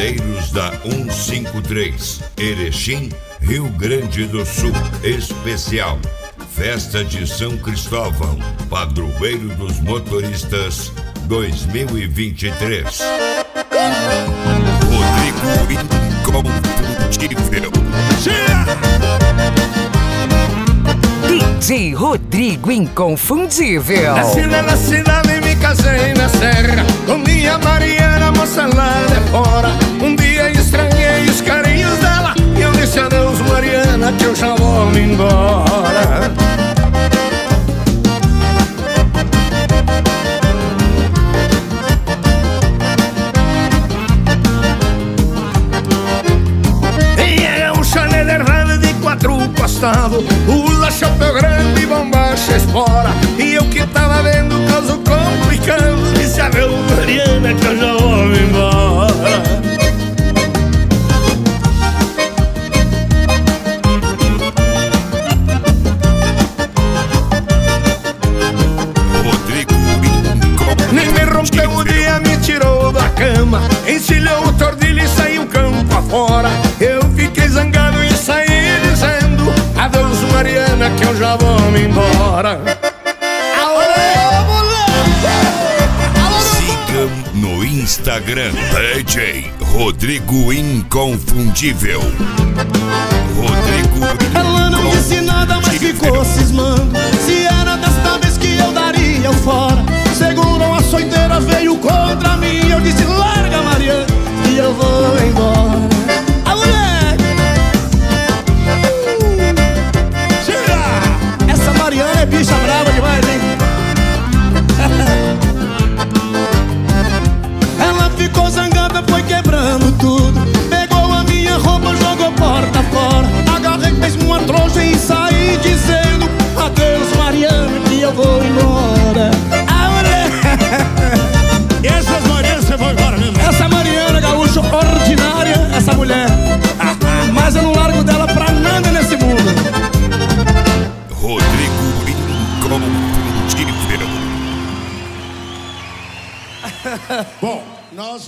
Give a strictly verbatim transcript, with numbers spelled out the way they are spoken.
Boiadeiros da cento e cinquenta e três, Erechim, Rio Grande do Sul. Especial Festa de São Cristóvão, Padroeiro dos Motoristas dois mil e vinte e três. Rodrigo Inconfundível. D J Rodrigo Inconfundível. Nasci na cidade e me casei na serra, com minha Mariana, moça lá de fora. Um dia estranhei os carinhos dela e eu disse adeus, Mariana, que eu já vou me embora. E é um chaleiro errado de quatro costados, pula chapéu grande e bombacha espora. E eu que tava vendo o caso complicado, disse adeus, Mariana, que eu já vou me embora. Nem me rompeu o dia, me tirou da cama, encilhou o tordilho e saiu campo afora. Eu fiquei zangado e saí dizendo adeus, Mariana, que eu já vou me embora. Siga no Instagram D J Rodrigo Inconfundível. Rodrigo Ela não disse nada, mas ficou cismando se era desta vez que eu daria o fora. Segurou a soiteira, veio contra mim. Eu disse larga, Mariana, e eu vou embora. A mulher uh, chega! Essa Mariana é bicha brava demais, hein? Ela ficou zangada, foi quebrando tudo. Pegou a minha roupa, jogou porta fora. Agarrei mesmo uma trouxa e saí dizendo adeus, Mariana, que eu vou embora. A mulher E essas Marianas você vai embora mesmo? Essa Mariana gaúcha ordinária, essa mulher. Mas eu não largo dela pra nada nesse mundo. Rodrigo Inconfundível. Bom, nós